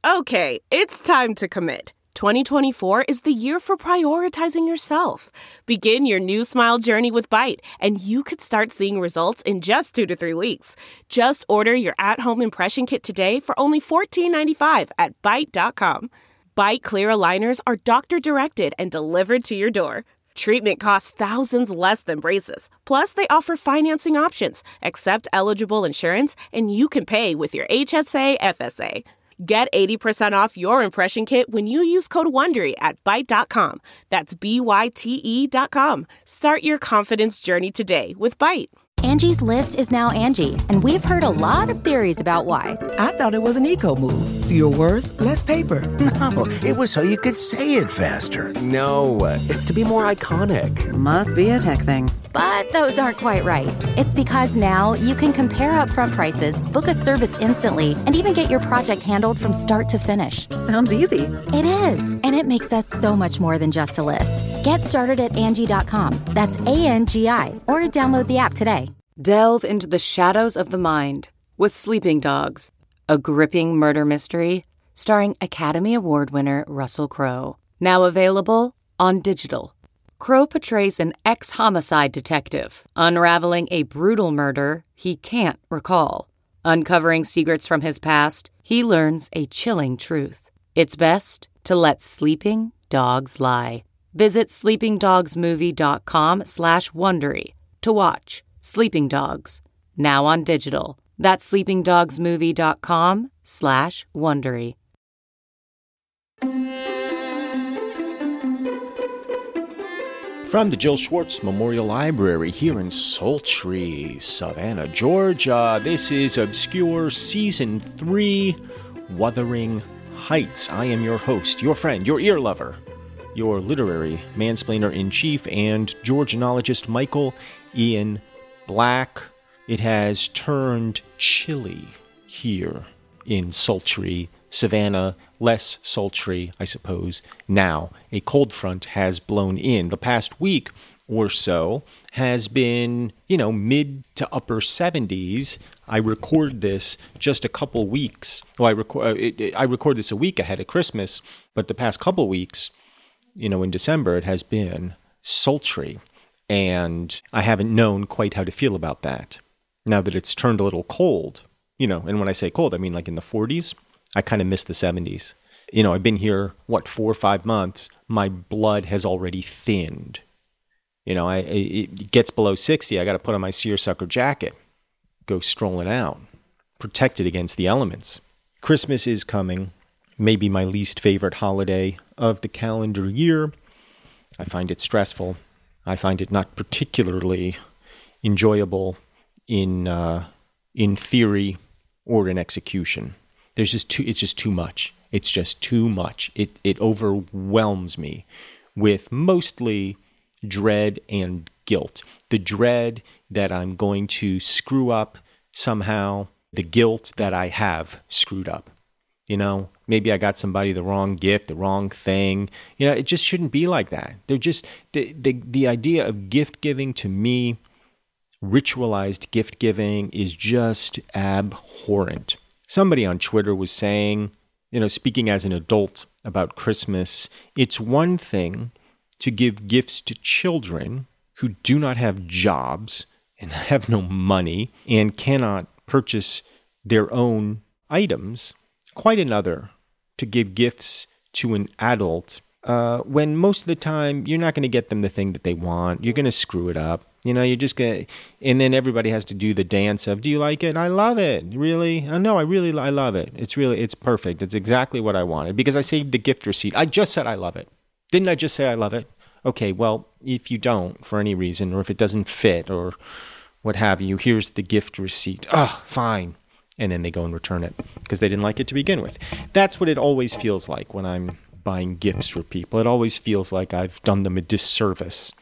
Okay, it's time to commit. 2024 is the year for prioritizing yourself. Begin your new smile journey with Byte, and you could start seeing results in just 2 to 3 weeks. Just order your at-home impression kit today for only $14.95 at Byte.com. Byte Clear aligners are doctor-directed and delivered to your door. Treatment costs thousands less than braces. Plus, they offer financing options, accept eligible insurance, and you can pay with your HSA, FSA. Get 80% off your impression kit when you use code WONDERY at Byte.com. That's BYTE.com. Start your confidence journey today with Byte. Angie's List is now Angie, and we've heard a lot of theories about why. I thought it was an eco move. Fewer words, less paper. No, it was so you could say it faster. No, it's to be more iconic. Must be a tech thing. But those aren't quite right. It's because now you can compare upfront prices, book a service instantly, and even get your project handled from start to finish. Sounds easy. It is, and it makes us so much more than just a list. Get started at Angie.com. That's ANGI, or download the app today. Delve into the shadows of the mind with Sleeping Dogs, a gripping murder mystery starring Academy Award winner Russell Crowe. Now available on digital. Crowe portrays an ex-homicide detective unraveling a brutal murder he can't recall. Uncovering secrets from his past, he learns a chilling truth. It's best to let sleeping dogs lie. Visit sleepingdogsmovie.com/Wondery to watch Sleeping Dogs, now on digital. That's sleepingdogsmovie.com/Wondery. From the Jill Schwartz Memorial Library here in sultry Savannah, Georgia, this is Obscure Season 3, Wuthering Heights. I am your host, your friend, your ear lover, your literary mansplainer-in-chief, and Georgianologist Michael Ian Black. It has turned chilly here in sultry Savannah, less sultry, I suppose, now. A cold front has blown in. The past week or so has been, mid to upper 70s. I record this just a couple weeks. Well, I record this a week ahead of Christmas, but the past couple weeks, in December, it has been sultry. And I haven't known quite how to feel about that. Now that it's turned a little cold, and when I say cold, I mean like in the 40s. I kind of miss the 70s. I've been here, 4 or 5 months. My blood has already thinned. It gets below 60. I got to put on my seersucker jacket, go strolling out, protected against the elements. Christmas is coming, maybe my least favorite holiday of the calendar year. I find it stressful. I find it not particularly enjoyable in theory or in execution. It's just too much. It's just too much. It overwhelms me with mostly dread and guilt. The dread that I'm going to screw up somehow, the guilt that I have screwed up. Maybe I got somebody the wrong gift, the wrong thing. It just shouldn't be like that. They're just the idea of gift giving to me, ritualized gift giving, is just abhorrent. Somebody on Twitter was saying, speaking as an adult about Christmas, it's one thing to give gifts to children who do not have jobs and have no money and cannot purchase their own items. Quite another to give gifts to an adult when most of the time you're not going to get them the thing that they want. You're going to screw it up. You're just going to, and then everybody has to do the dance of, do you like it? I love it. Really? Oh, no, I love it. It's perfect. It's exactly what I wanted because I saved the gift receipt. I just said I love it. Didn't I just say I love it? Okay, well, if you don't for any reason, or if it doesn't fit or what have you, here's the gift receipt. Oh, fine. And then they go and return it because they didn't like it to begin with. That's what it always feels like when I'm buying gifts for people. It always feels like I've done them a disservice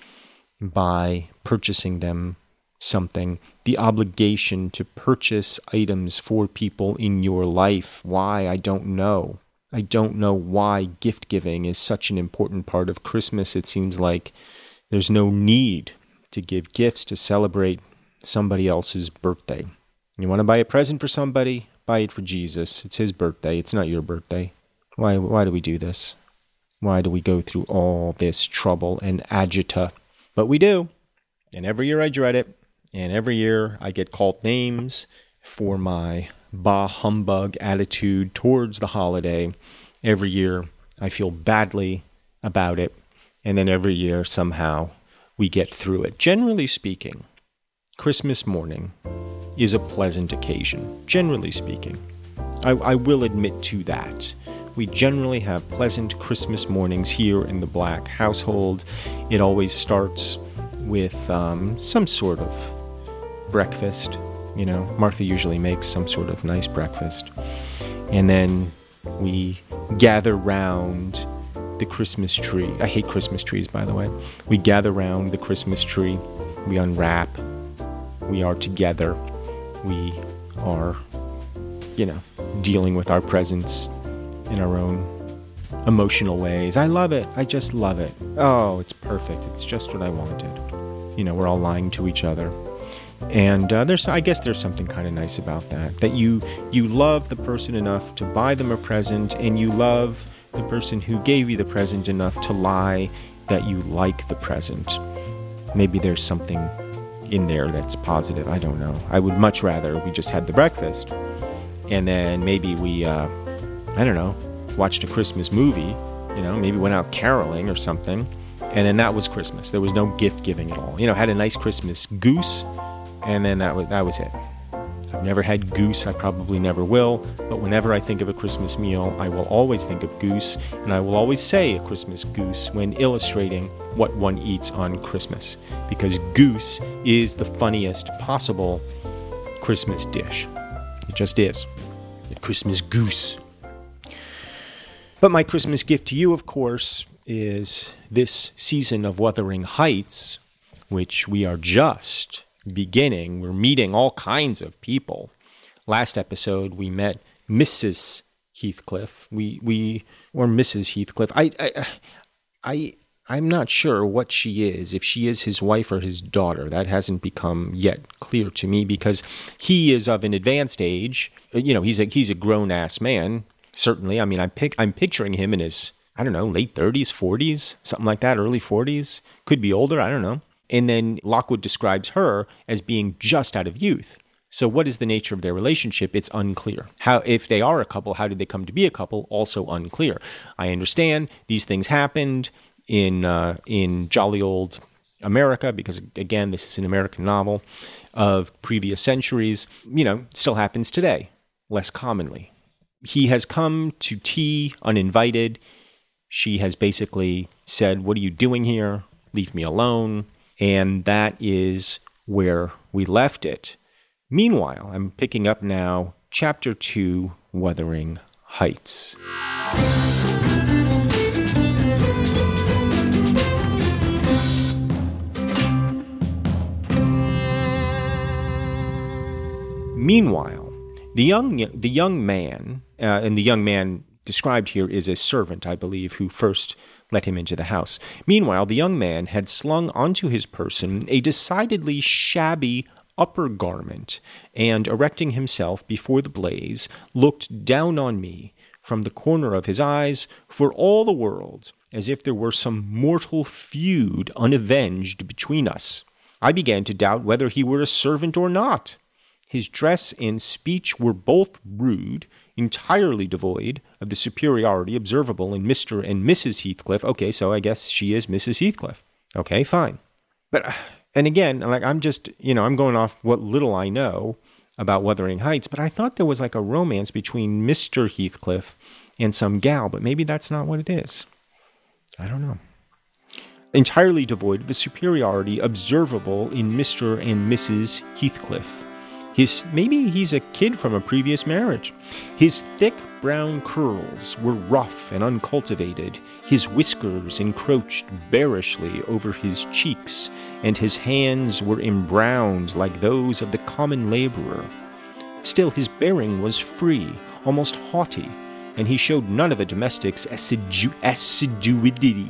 by purchasing them something. The obligation to purchase items for people in your life. Why? I don't know. I don't know why gift giving is such an important part of Christmas. It seems like there's no need to give gifts to celebrate somebody else's birthday. You want to buy a present for somebody? Buy it for Jesus. It's his birthday. It's not your birthday. Why do we do this? Why do we go through all this trouble and agita? But we do. And every year I dread it. And every year I get called names for my bah humbug attitude towards the holiday. Every year I feel badly about it. And then every year somehow we get through it. Generally speaking, Christmas morning is a pleasant occasion. Generally speaking. I will admit to that. We generally have pleasant Christmas mornings here in the Black household. It always starts with some sort of breakfast. You know, Martha usually makes some sort of nice breakfast. And then we gather round the Christmas tree. I hate Christmas trees, by the way. We gather round the Christmas tree. We unwrap. We are together. We are, dealing with our presents in our own emotional ways. I love it. I just love it. Oh, it's perfect. It's just what I wanted. We're all lying to each other. And I guess there's something kind of nice about that you love the person enough to buy them a present, and you love the person who gave you the present enough to lie that you like the present. Maybe there's something in there that's positive. I don't know. I would much rather we just had the breakfast, and then maybe we, watched a Christmas movie, maybe went out caroling or something, and then that was Christmas. There was no gift giving at all. Had a nice Christmas goose, and then that was it. I've never had goose. I probably never will. But whenever I think of a Christmas meal, I will always think of goose, and I will always say a Christmas goose when illustrating what one eats on Christmas, because goose is the funniest possible Christmas dish. It just is. A Christmas goose. But my Christmas gift to you, of course, is this season of Wuthering Heights, which we are just beginning. We're meeting all kinds of people. Last episode, we met Mrs. Heathcliff. Or Mrs. Heathcliff. I'm not sure what she is, if she is his wife or his daughter. That hasn't become yet clear to me, because he is of an advanced age. He's a grown-ass man, certainly. I mean, I'm picturing him in his, late 30s, 40s, something like that, early 40s. Could be older, I don't know. And then Lockwood describes her as being just out of youth. So what is the nature of their relationship? It's unclear. If they are a couple, how did they come to be a couple? Also unclear. I understand these things happened in jolly old America, because, again, this is an American novel of previous centuries. Still happens today, less commonly. He has come to tea uninvited. She has basically said, "What are you doing here? Leave me alone." And that is where we left it. Meanwhile, I'm picking up now Chapter 2, Wuthering Heights. Meanwhile, the young man, and the young man described here is a servant, I believe, who first let him into the house. Meanwhile, the young man had slung onto his person a decidedly shabby upper garment, and, erecting himself before the blaze, looked down on me from the corner of his eyes for all the world as if there were some mortal feud unavenged between us. I began to doubt whether he were a servant or not. His dress and speech were both rude, entirely devoid of the superiority observable in Mr. and Mrs. Heathcliff. Okay, so I guess she is Mrs. Heathcliff. Okay, fine. But, and again, I'm just, I'm going off what little I know about Wuthering Heights, but I thought there was like a romance between Mr. Heathcliff and some gal, but maybe that's not what it is. I don't know. Entirely devoid of the superiority observable in Mr. and Mrs. Heathcliff. Maybe he's a kid from a previous marriage. His thick brown curls were rough and uncultivated. His whiskers encroached bearishly over his cheeks, and his hands were embrowned like those of the common laborer. Still, his bearing was free, almost haughty, and he showed none of a domestic's assiduity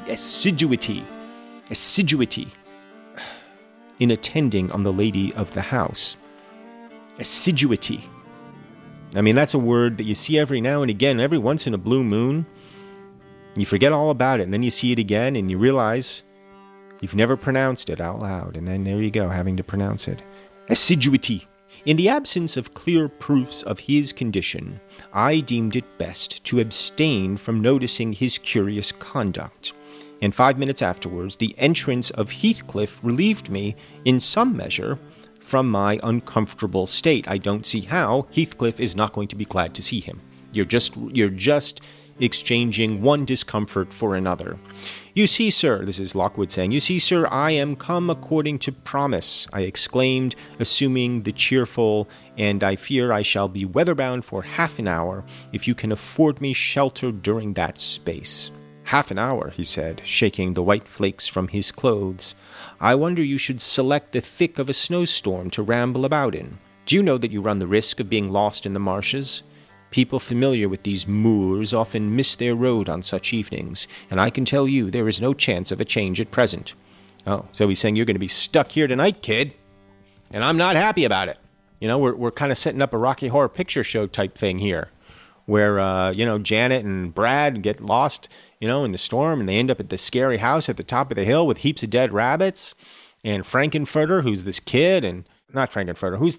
in attending on the lady of the house. Assiduity. I mean, that's a word that you see every now and again, every once in a blue moon. You forget all about it, and then you see it again, and you realize you've never pronounced it out loud. And then there you go, having to pronounce it. Assiduity. In the absence of clear proofs of his condition, I deemed it best to abstain from noticing his curious conduct. And 5 minutes afterwards, the entrance of Heathcliff relieved me, in some measure, from my uncomfortable state. I don't see how Heathcliff is not going to be glad to see him. You're just exchanging one discomfort for another. You see, sir, this is Lockwood saying, you see, sir, I am come according to promise, I exclaimed, assuming the cheerful, and I fear I shall be weatherbound for half an hour, if you can afford me shelter during that space. Half an hour, he said, shaking the white flakes from his clothes. I wonder you should select the thick of a snowstorm to ramble about in. Do you know that you run the risk of being lost in the marshes? People familiar with these moors often miss their road on such evenings, and I can tell you there is no chance of a change at present. Oh, so he's saying you're going to be stuck here tonight, kid, and I'm not happy about it. You know, we're kind of setting up a Rocky Horror Picture Show type thing here, where, Janet and Brad get lost, in the storm, and they end up at the scary house at the top of the hill with heaps of dead rabbits, and Frankenfurter, who's this kid, and not Frankenfurter, who's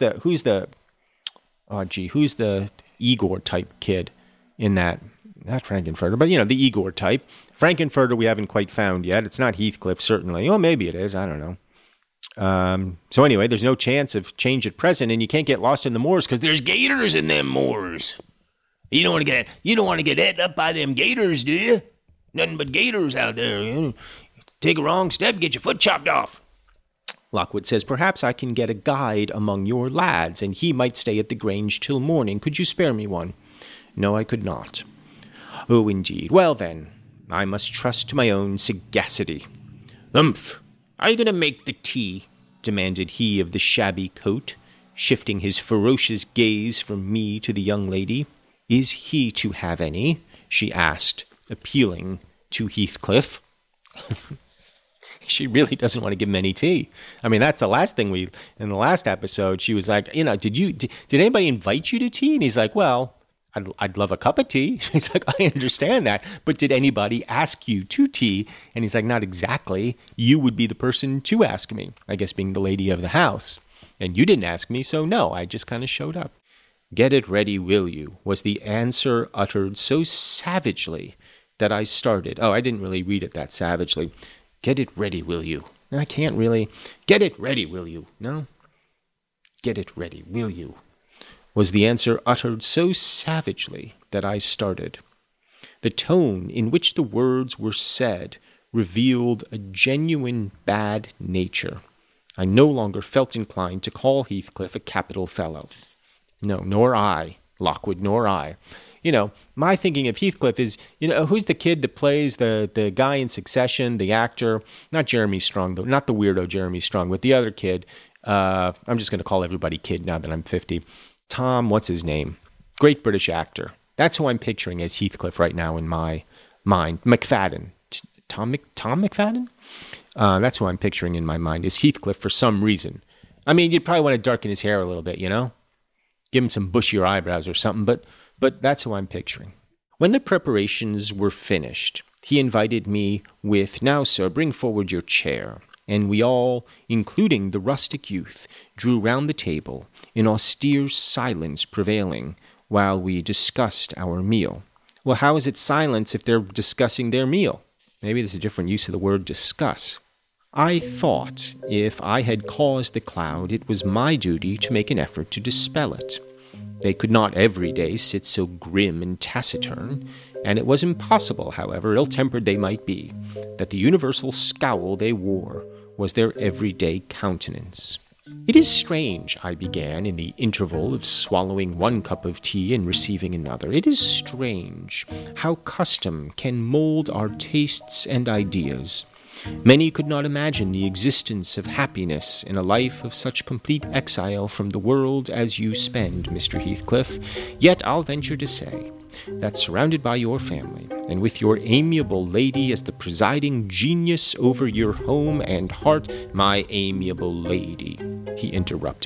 the Igor type kid in that, not Frankenfurter, but the Igor type. Frankenfurter we haven't quite found yet. It's not Heathcliff, certainly. Well, maybe it is, I don't know. So anyway, there's no chance of change at present, and you can't get lost in the moors because there's gators in them moors. You don't want to get ate up by them gators, do you? Nothing but gators out there. Take a wrong step, get your foot chopped off. Lockwood says, perhaps I can get a guide among your lads, and he might stay at the Grange till morning. Could you spare me one? No, I could not. Oh, indeed. Well, then, I must trust to my own sagacity. Umph! Are you going to make the tea? Demanded he of the shabby coat, shifting his ferocious gaze from me to the young lady. Is he to have any? She asked, appealing to Heathcliff. She really doesn't want to give him any tea. I mean, that's the last thing in the last episode, she was like, did anybody invite you to tea? And he's like, well, I'd love a cup of tea. He's like, I understand that, but did anybody ask you to tea? And he's like, not exactly. You would be the person to ask me, I guess being the lady of the house. And you didn't ask me, so no, I just kind of showed up. Get it ready, will you? Was the answer uttered so savagely that I started. Oh, I didn't really read it that savagely. Get it ready, will you? I can't really. Get it ready, will you? No? Get it ready, will you? Was the answer uttered so savagely that I started. The tone in which the words were said revealed a genuine bad nature. I no longer felt inclined to call Heathcliff a capital fellow. No, nor I, Lockwood, nor I. My thinking of Heathcliff is, who's the kid that plays the guy in Succession, the actor? Not Jeremy Strong, though, not the weirdo Jeremy Strong, but the other kid. I'm just going to call everybody kid now that I'm 50. Tom, what's his name? Great British actor. That's who I'm picturing as Heathcliff right now in my mind. McFadden. Tom McFadden? That's who I'm picturing in my mind, is Heathcliff for some reason. I mean, you'd probably want to darken his hair a little bit, Give him some bushier eyebrows or something, but that's who I'm picturing. When the preparations were finished, he invited me with, now, sir, bring forward your chair. And we all, including the rustic youth, drew round the table, in austere silence prevailing, while we discussed our meal. Well, how is it silence if they're discussing their meal? Maybe there's a different use of the word discuss. I thought if I had caused the cloud, it was my duty to make an effort to dispel it. They could not every day sit so grim and taciturn, and it was impossible, however ill-tempered they might be, that the universal scowl they wore was their everyday countenance. It is strange, I began, in the interval of swallowing one cup of tea and receiving another. It is strange how custom can mold our tastes and ideas. Many could not imagine the existence of happiness in a life of such complete exile from the world as you spend, Mr. Heathcliff. Yet I'll venture to say that surrounded by your family, and with your amiable lady as the presiding genius over your home and heart, my amiable lady, he interrupted,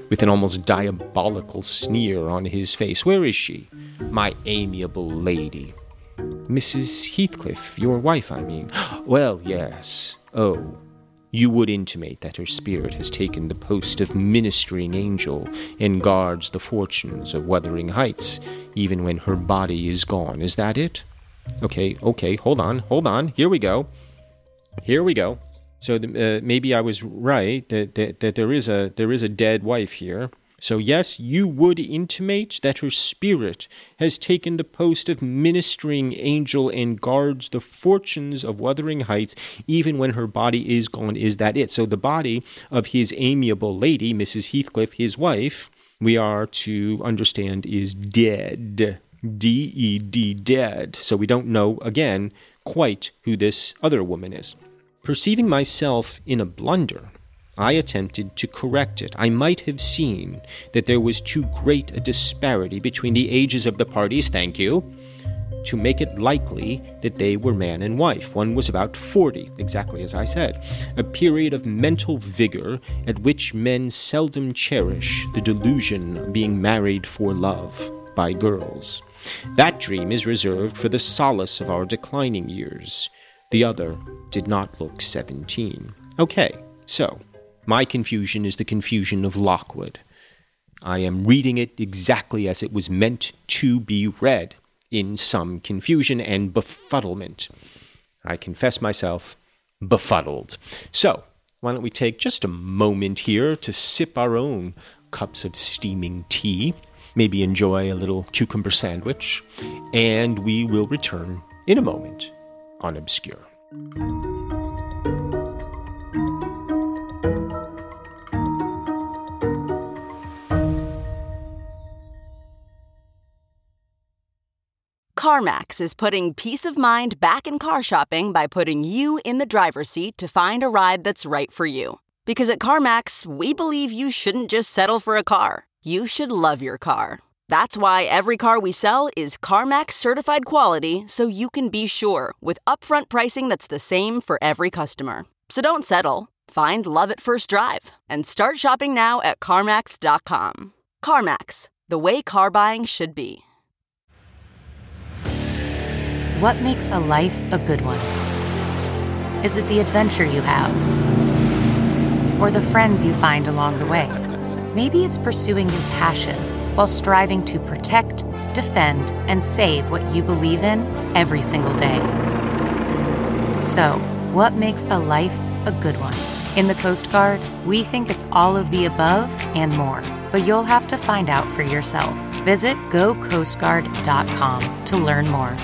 with an almost diabolical sneer on his face. "Where is she? My amiable lady." "Mrs. Heathcliff, your wife, I mean." "Well, yes. Oh, you would intimate that her spirit has taken the post of ministering angel and guards the fortunes of Wuthering Heights, even when her body is gone. Is that it?" Okay, hold on. Here we go. So maybe I was right that there is a dead wife here. So yes, you would intimate that her spirit has taken the post of ministering angel and guards the fortunes of Wuthering Heights, even when her body is gone. Is that it? So the body of his amiable lady, Mrs. Heathcliff, his wife, we are to understand is dead. D-E-D, dead. So we don't know, again, quite who this other woman is. Perceiving myself in a blunder, I attempted to correct it. I might have seen that there was too great a disparity between the ages of the parties, thank you, to make it likely that they were man and wife. One was about 40, exactly as I said, a period of mental vigor at which men seldom cherish the delusion of being married for love by girls. That dream is reserved for the solace of our declining years. The other did not look 17. Okay, so my confusion is the confusion of Lockwood. I am reading it exactly as it was meant to be read, in some confusion and befuddlement. I confess myself befuddled. So, why don't we take just a moment here to sip our own cups of steaming tea, maybe enjoy a little cucumber sandwich, and we will return in a moment on Obscure. CarMax is putting peace of mind back in car shopping by putting you in the driver's seat to find a ride that's right for you. Because at CarMax, we believe you shouldn't just settle for a car. You should love your car. That's why every car we sell is CarMax certified quality, so you can be sure with upfront pricing that's the same for every customer. So don't settle. Find love at first drive and start shopping now at CarMax.com. CarMax, the way car buying should be. What makes a life a good one? Is it the adventure you have? Or the friends you find along the way? Maybe it's pursuing your passion while striving to protect, defend, and save what you believe in every single day. So, what makes a life a good one? In the Coast Guard, we think it's all of the above and more, but you'll have to find out for yourself. Visit GoCoastGuard.com to learn more.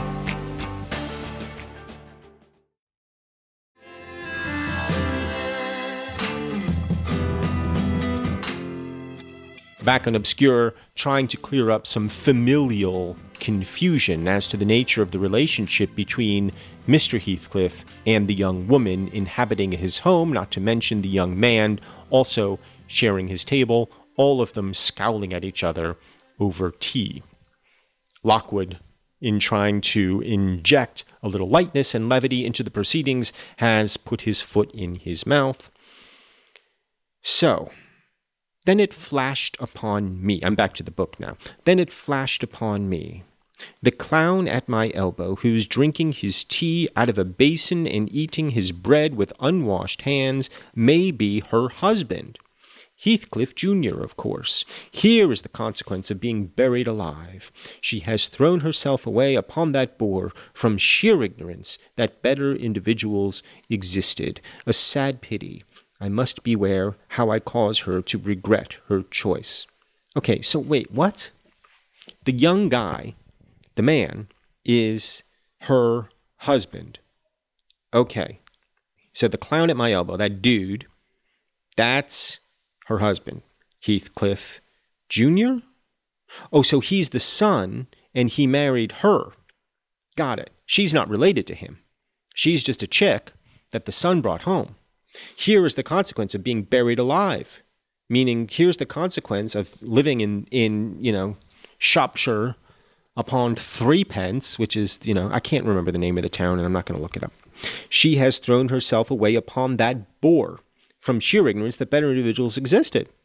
Back on Obscure, trying to clear up some familial confusion as to the nature of the relationship between Mr. Heathcliff and the young woman inhabiting his home, not to mention the young man also sharing his table, all of them scowling at each other over tea. Lockwood, in trying to inject a little lightness and levity into the proceedings, has put his foot in his mouth. So, then it flashed upon me. I'm back to the book now. Then it flashed upon me. The clown at my elbow, who's drinking his tea out of a basin and eating his bread with unwashed hands, may be her husband. Heathcliff Jr., of course. Here is the consequence of being buried alive. She has thrown herself away upon that boar from sheer ignorance that better individuals existed. A sad pity. I must beware how I cause her to regret her choice. Okay, so wait, what? The young guy, the man, is her husband. Okay, so the clown at my elbow, that dude, that's her husband, Heathcliff Jr.? Oh, so he's the son, and he married her. Got it. She's not related to him. She's just a chick that the son brought home. Here is the consequence of being buried alive. Meaning, here's the consequence of living in Shropshire upon threepence, which is, I can't remember the name of the town, and I'm not going to look it up. She has thrown herself away upon that boar from sheer ignorance that better individuals existed.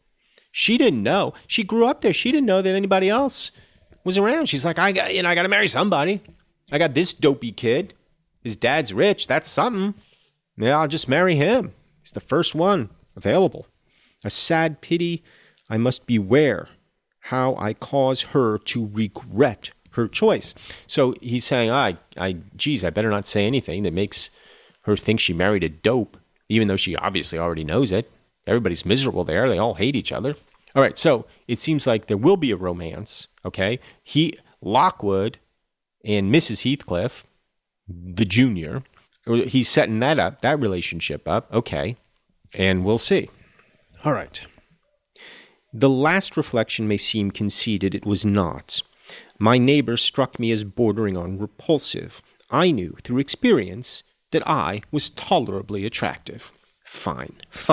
She didn't know. She grew up there. She didn't know that anybody else was around. She's like, I got to marry somebody. I got this dopey kid. His dad's rich. That's something. Yeah, I'll just marry him. He's the first one available. A sad pity. I must beware how I cause her to regret her choice. So he's saying, geez, I better not say anything that makes her think she married a dope, even though she obviously already knows it. Everybody's miserable there. They all hate each other. All right, so it seems like there will be a romance, okay? Lockwood and Mrs. Heathcliff, the junior, he's setting that up, that relationship up, okay, and we'll see. All right. The last reflection may seem conceited. It was not. My neighbor struck me as bordering on repulsive. I knew through experience that I was tolerably attractive. Fine.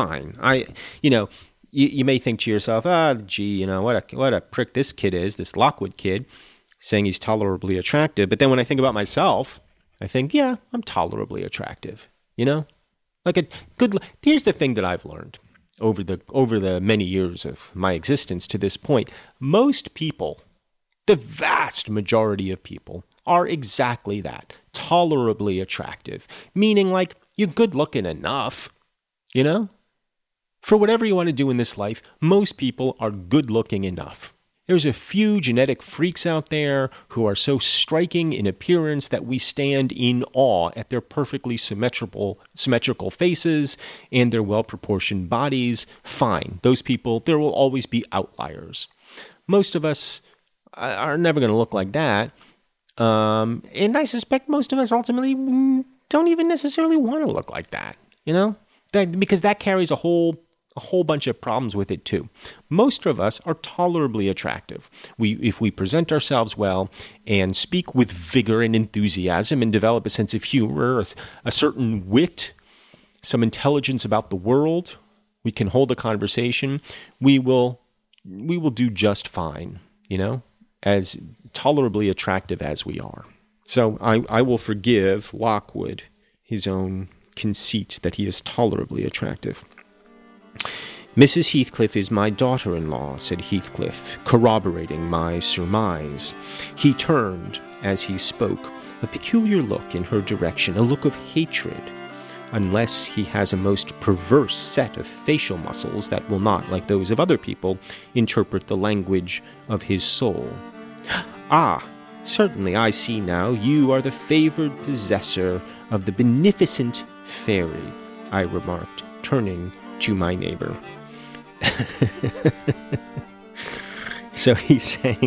You may think to yourself, what a prick this kid is, this Lockwood kid, saying he's tolerably attractive. But then when I think about myself, I think, yeah, I'm tolerably attractive. Here's the thing that I've learned over the many years of my existence to this point. Most people, the vast majority of people, are exactly that, tolerably attractive, meaning like you're good looking enough, For whatever you want to do in this life, most people are good looking enough. There's a few genetic freaks out there who are so striking in appearance that we stand in awe at their perfectly symmetrical faces and their well-proportioned bodies. Fine. Those people, there will always be outliers. Most of us are never going to look like that. And I suspect most of us ultimately don't even necessarily want to look like that, because that carries a whole bunch of problems with it too. Most of us are tolerably attractive. If we present ourselves well and speak with vigor and enthusiasm and develop a sense of humor, a certain wit, some intelligence about the world, we can hold a conversation, we will do just fine, as tolerably attractive as we are. So I will forgive Lockwood his own conceit that he is tolerably attractive. Mrs. Heathcliff is my daughter-in-law, said Heathcliff, corroborating my surmise. He turned, as he spoke, a peculiar look in her direction, a look of hatred, unless he has a most perverse set of facial muscles that will not, like those of other people, interpret the language of his soul. Ah, certainly I see now you are the favored possessor of the beneficent fairy, I remarked, turning to my neighbor. So he's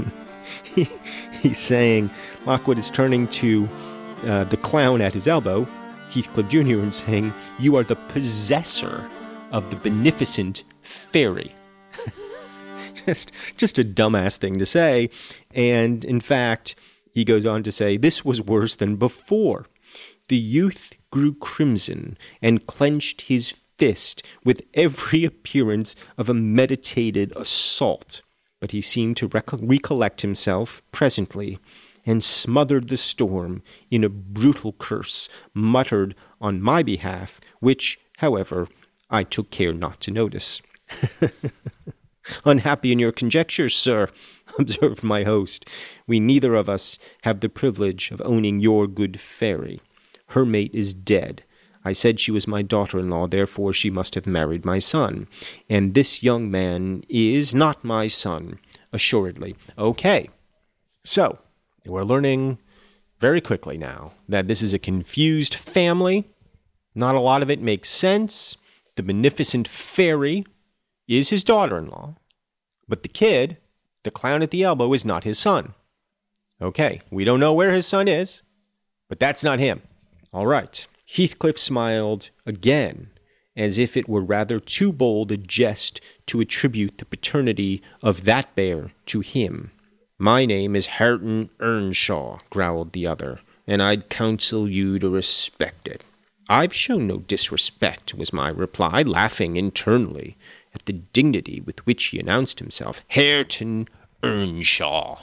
saying, Lockwood is turning to the clown at his elbow, Heathcliff Jr., and saying, you are the possessor of the beneficent fairy. Just a dumbass thing to say. And in fact, he goes on to say, this was worse than before. The youth grew crimson and clenched his fist with every appearance of a meditated assault. But he seemed to recollect himself presently and smothered the storm in a brutal curse muttered on my behalf, which, however, I took care not to notice. Unhappy in your conjectures, sir, observed my host. We neither of us have the privilege of owning your good fairy. Her mate is dead. I said she was my daughter-in-law, therefore she must have married my son. And this young man is not my son, assuredly. Okay, so we're learning very quickly now that this is a confused family. Not a lot of it makes sense. The beneficent fairy is his daughter-in-law, but the kid, the clown at the elbow, is not his son. Okay, we don't know where his son is, but that's not him. All right. Heathcliff smiled again, as if it were rather too bold a jest to attribute the paternity of that bear to him. My name is Hareton Earnshaw, growled the other, and I'd counsel you to respect it. I've shown no disrespect, was my reply, laughing internally at the dignity with which he announced himself. Hareton Earnshaw.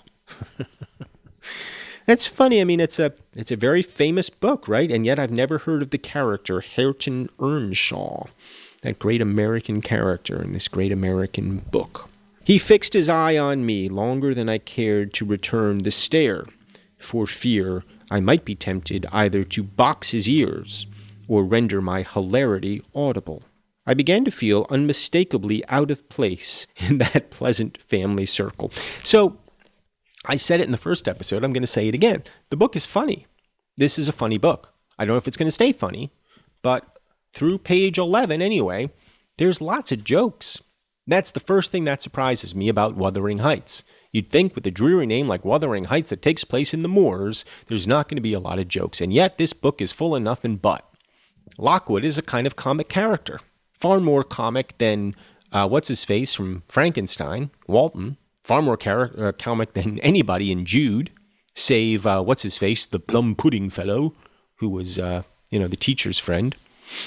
That's funny. I mean, it's a very famous book, right? And yet I've never heard of the character Hareton Earnshaw, that great American character in this great American book. He fixed his eye on me longer than I cared to return the stare, for fear I might be tempted either to box his ears or render my hilarity audible. I began to feel unmistakably out of place in that pleasant family circle. So, I said it in the first episode, I'm going to say it again. The book is funny. This is a funny book. I don't know if it's going to stay funny, but through page 11 anyway, there's lots of jokes. That's the first thing that surprises me about Wuthering Heights. You'd think with a dreary name like Wuthering Heights that takes place in the moors, there's not going to be a lot of jokes. And yet this book is full of nothing but. Lockwood is a kind of comic character. Far more comic than, what's-his-face from Frankenstein, Walton. Far more comic than anybody in Jude, save, what's-his-face, the plum pudding fellow, who was, the teacher's friend.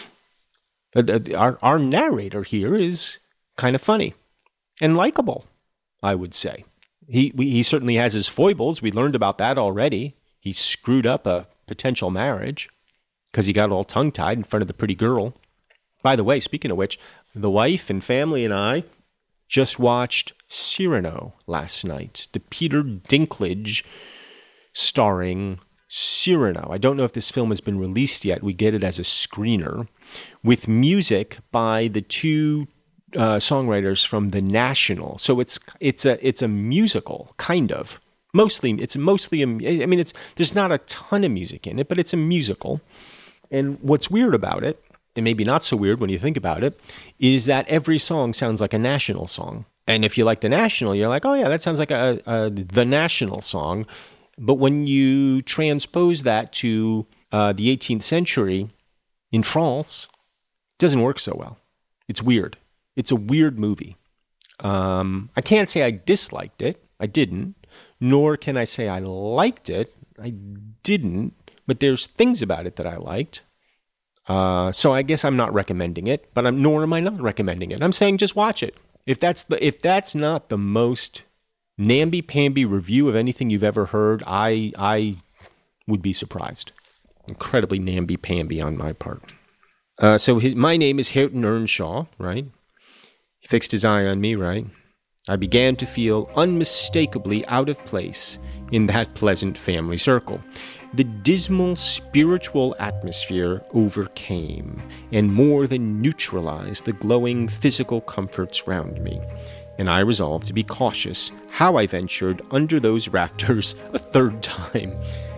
Our narrator here is kind of funny and likable, I would say. He certainly has his foibles. We learned about that already. He screwed up a potential marriage because he got all tongue-tied in front of the pretty girl. By the way, speaking of which, the wife and family and I just watched Cyrano last night, the Peter Dinklage starring Cyrano. I don't know if this film has been released yet. We get it as a screener with music by the two songwriters from The National. So it's a musical, kind of. There's not a ton of music in it, but it's a musical. And what's weird about it, and maybe not so weird when you think about it, is that every song sounds like a National song. And if you like The National, you're like, oh yeah, that sounds like The National song. But when you transpose that to the 18th century in France, it doesn't work so well. It's weird. It's a weird movie. I can't say I disliked it. I didn't. Nor can I say I liked it. I didn't. But there's things about it that I liked. So I guess I'm not recommending it, but nor am I not recommending it. I'm saying just watch it. If that's not the most namby-pamby review of anything you've ever heard, I would be surprised. Incredibly namby-pamby on my part. My name is Hareton Earnshaw, right? He fixed his eye on me, right? I began to feel unmistakably out of place in that pleasant family circle. The dismal spiritual atmosphere overcame and more than neutralized the glowing physical comforts round me, and I resolved to be cautious how I ventured under those rafters a third time.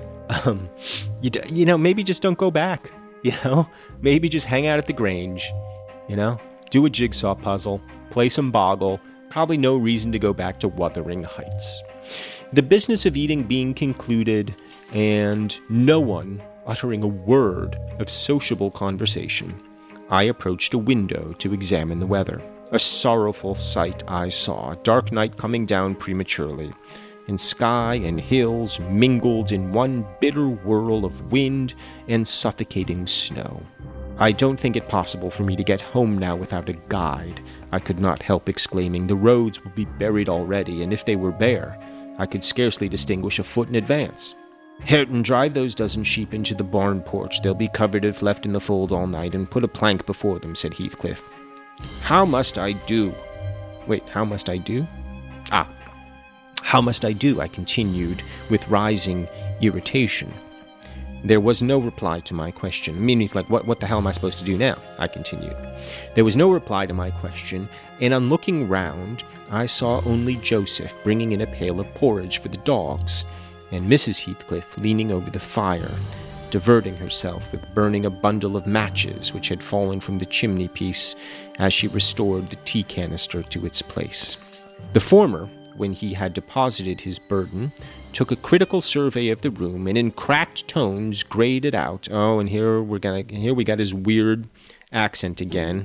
Maybe just don't go back, Maybe just hang out at the Grange, do a jigsaw puzzle, play some Boggle. Probably no reason to go back to Wuthering Heights. The business of eating being concluded, and no one uttering a word of sociable conversation, I approached a window to examine the weather. A sorrowful sight I saw, dark night coming down prematurely, and sky and hills mingled in one bitter whirl of wind and suffocating snow. I don't think it possible for me to get home now without a guide, I could not help exclaiming. The roads would be buried already, and if they were bare, I could scarcely distinguish a foot in advance. Hareton, drive those dozen sheep into the barn porch. They'll be covered if left in the fold all night, and put a plank before them, said Heathcliff. How must I do? How must I do? How must I do? I continued with rising irritation. There was no reply to my question. I mean, he's like, what the hell am I supposed to do now? I continued. There was no reply to my question, and on looking round, I saw only Joseph bringing in a pail of porridge for the dogs, and Mrs. Heathcliff leaning over the fire, diverting herself with burning a bundle of matches which had fallen from the chimney-piece as she restored the tea canister to its place. The former, when he had deposited his burden, took a critical survey of the room, and in cracked tones graded out. Oh, and here we got his weird accent again.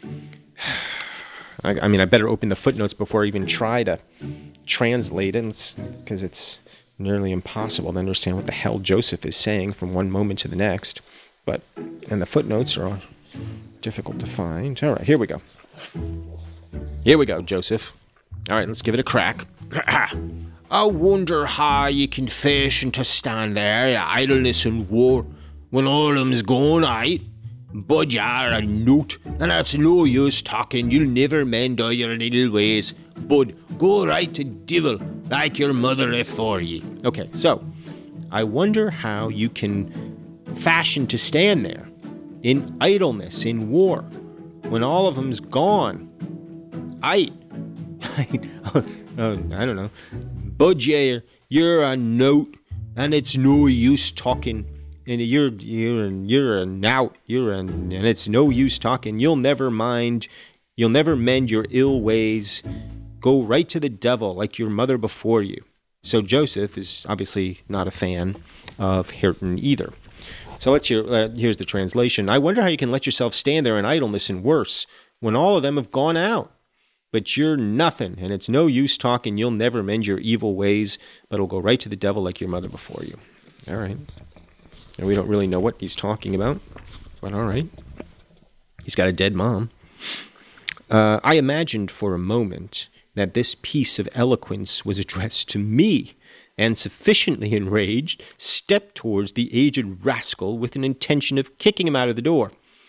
I better open the footnotes before I even try to translate it, because it's nearly impossible to understand what the hell Joseph is saying from one moment to the next. And the footnotes are difficult to find. All right, here we go. Here we go, Joseph. All right, let's give it a crack. I wonder how you can fashion to stand there, idleness and war, when all 'em's gone, aye? But you're a newt, and it's no use talking. You'll never mend all your little ways. Bud, go right to divil, like your mother afore ye. Okay, so I wonder how you can fashion to stand there in idleness, in war, when all of them's gone. I don't know. Bud, you're a note, and it's no use talking. And you're a knout. And it's no use talking. You'll never mend your ill ways. Go right to the devil, like your mother before you. So Joseph is obviously not a fan of Hareton either. So let's here's the translation. I wonder how you can let yourself stand there in idleness and worse, when all of them have gone out. But you're nothing, and it's no use talking. You'll never mend your evil ways, but it'll go right to the devil like your mother before you. All right. And we don't really know what he's talking about, but all right. He's got a dead mom. I imagined for a moment that this piece of eloquence was addressed to me, and sufficiently enraged, stepped towards the aged rascal with an intention of kicking him out of the door.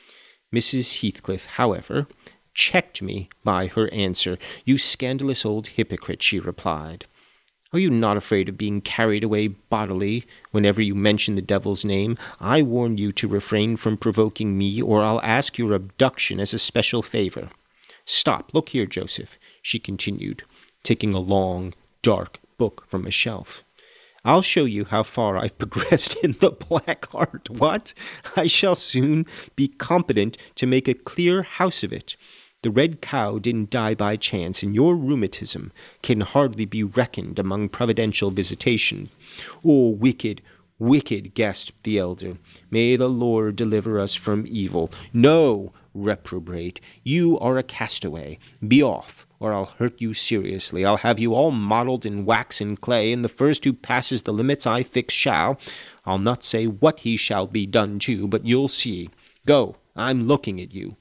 Mrs. Heathcliff, however, checked me by her answer. You scandalous old hypocrite, she replied. Are you not afraid of being carried away bodily whenever you mention the devil's name? I warn you to refrain from provoking me, or I'll ask your abduction as a special favor. Stop, look here, Joseph, she continued, taking a long, dark book from a shelf. I'll show you how far I've progressed in the black art. What? I shall soon be competent to make a clear house of it. The red cow didn't die by chance, and your rheumatism can hardly be reckoned among providential visitation. Oh, wicked, wicked, gasped the elder. May the Lord deliver us from evil. No, reprobate, you are a castaway. Be off, or I'll hurt you seriously. I'll have you all modelled in wax and clay, and the first who passes the limits I fix shall. I'll not say what he shall be done to, but you'll see. Go, I'm looking at you.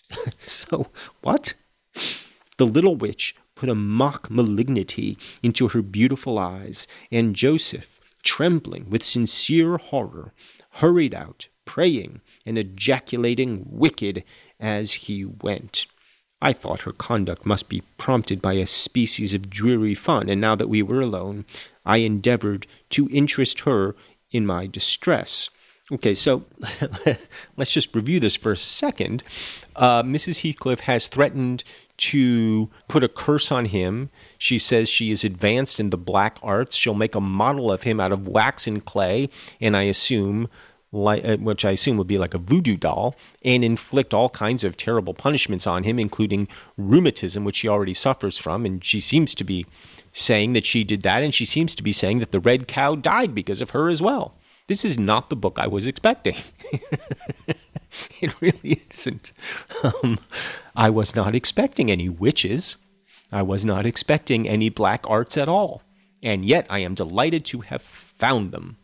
So, what? The little witch put a mock malignity into her beautiful eyes, and Joseph, trembling with sincere horror, hurried out, praying and ejaculating wicked as he went. I thought her conduct must be prompted by a species of dreary fun, and now that we were alone, I endeavored to interest her in my distress. Okay, so let's just review this for a second. Mrs. Heathcliff has threatened to put a curse on him. She says she is advanced in the black arts. She'll make a model of him out of wax and clay, and I assume, which I assume would be like a voodoo doll, and inflict all kinds of terrible punishments on him, including rheumatism, which he already suffers from. And she seems to be saying that she did that, and she seems to be saying that the red cow died because of her as well. This is not the book I was expecting. It really isn't. I was not expecting any witches. I was not expecting any black arts at all. And yet I am delighted to have found them.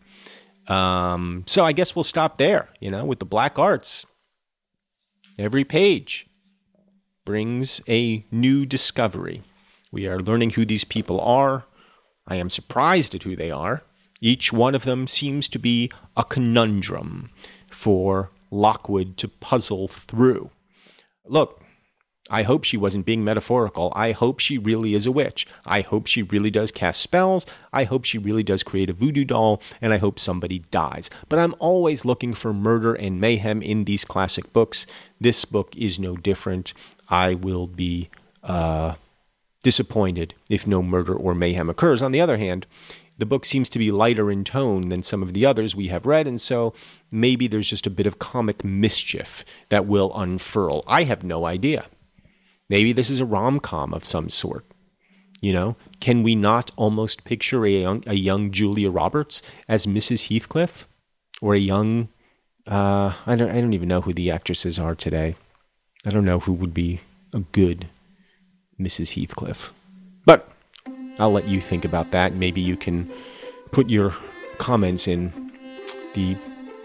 So I guess we'll stop there, with the black arts. Every page brings a new discovery. We are learning who these people are. I am surprised at who they are. Each one of them seems to be a conundrum for Lockwood to puzzle through. Look, I hope she wasn't being metaphorical. I hope she really is a witch. I hope she really does cast spells. I hope she really does create a voodoo doll. And I hope somebody dies. But I'm always looking for murder and mayhem in these classic books. This book is no different. I will be disappointed if no murder or mayhem occurs. On the other hand, the book seems to be lighter in tone than some of the others we have read, and so maybe there's just a bit of comic mischief that will unfurl. I have no idea. Maybe this is a rom-com of some sort. Can we not almost picture a young Julia Roberts as Mrs. Heathcliff? Or a young, I don't even know who the actresses are today. I don't know who would be a good Mrs. Heathcliff. But I'll let you think about that. Maybe you can put your comments on the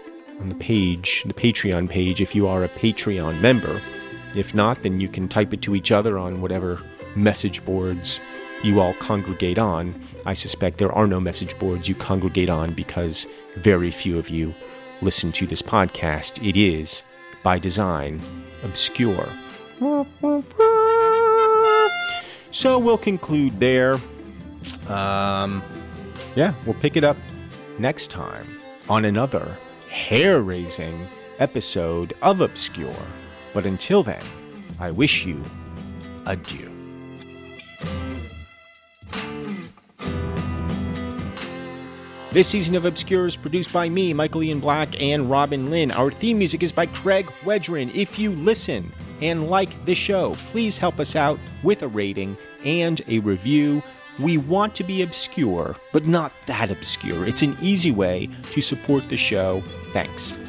page, the Patreon page, if you are a Patreon member. If not, then you can type it to each other on whatever message boards you all congregate on. I suspect there are no message boards you congregate on because very few of you listen to this podcast. It is by design, obscure. So we'll conclude there. We'll pick it up next time on another hair-raising episode of Obscure. But until then, I wish you adieu. This season of Obscure is produced by me, Michael Ian Black, and Robin Lynn. Our theme music is by Craig Wedren. If you listen and like the show, please help us out with a rating and a review. We want to be obscure, but not that obscure. It's an easy way to support the show. Thanks.